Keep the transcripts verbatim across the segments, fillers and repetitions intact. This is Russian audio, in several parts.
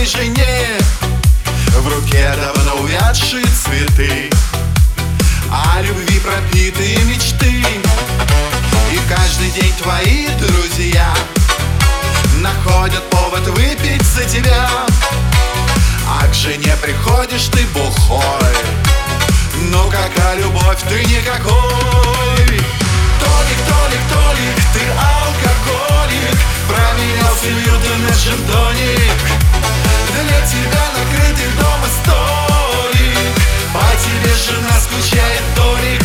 своей жене. В руке давно увядшие цветы, о любви пропитые мечты. И каждый день твои друзья находят повод выпить за тебя. А к жене приходишь ты бухой, ну какая любовь, ты никакой. Толик, Толик, Толик, ты алкоголик, променял семью ты на джин-тоник. Для тебя накрытый дома столик, по тебе жена скучает, Толик.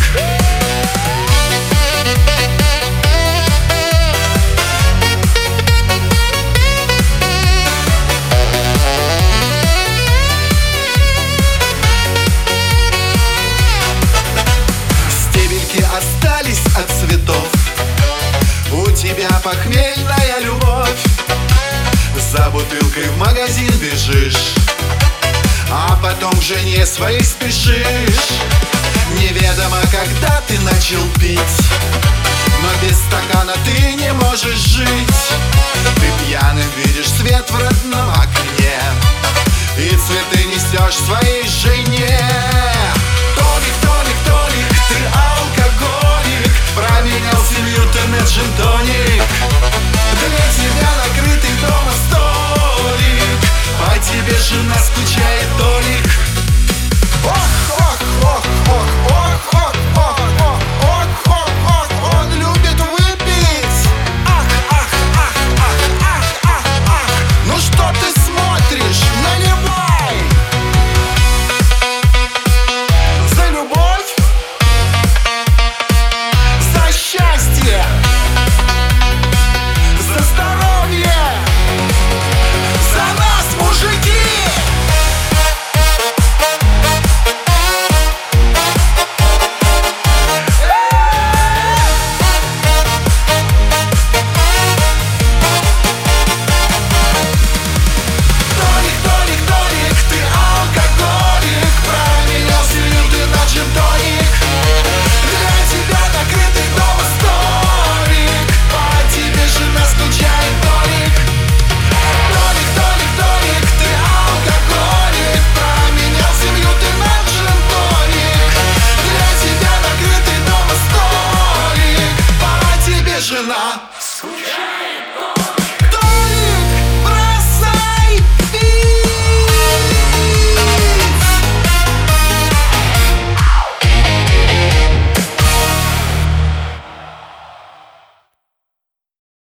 Остались от цветов, у тебя похмельная любовь. За бутылкой в магазин бежишь, а потом к жене своей спешишь. Неведомо, когда ты начал пить, но без стакана ты не можешь жить. Ты пьяным видишь свет в родном окне и цветы несешь своей жене. Толик, Толик, Толик, ты алкоголик, променял семью ты на джин-тоник. Для тебя накрытый дома столик, по тебе жена скучает, Толик. Ох, ох, ох, ох, ох, ох, ох, ох, ох, ох, ох, он любит выпить. Ах, ах, ах, ах, ах, ах, ах. Ну что ты смотришь, наливай. За любовь, за счастье, за здоровье, за нас, мужики! Толик, Толик, Толик, ты алкоголик, променял семью ты на джин-тоник. Для тебя накрытый дома столик, по тебе жена скучает, Толик. Толик, Толик, Толик, ты алкоголик, променял семью ты на джин-тоник. Для тебя накрытый дома столик, по тебе жена скучает.